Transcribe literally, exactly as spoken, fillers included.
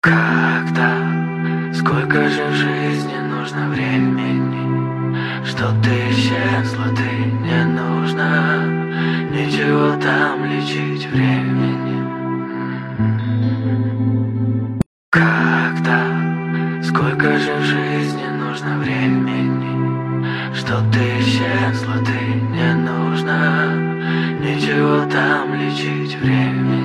Когда, сколько же в жизни нужно времени, чтоб ты исчезла, ты не нужна, ничего там лечить времени. Когда, сколько же в жизни нужно времени, чтоб ты исчезла, ты не нужна, ничего там лечить времени.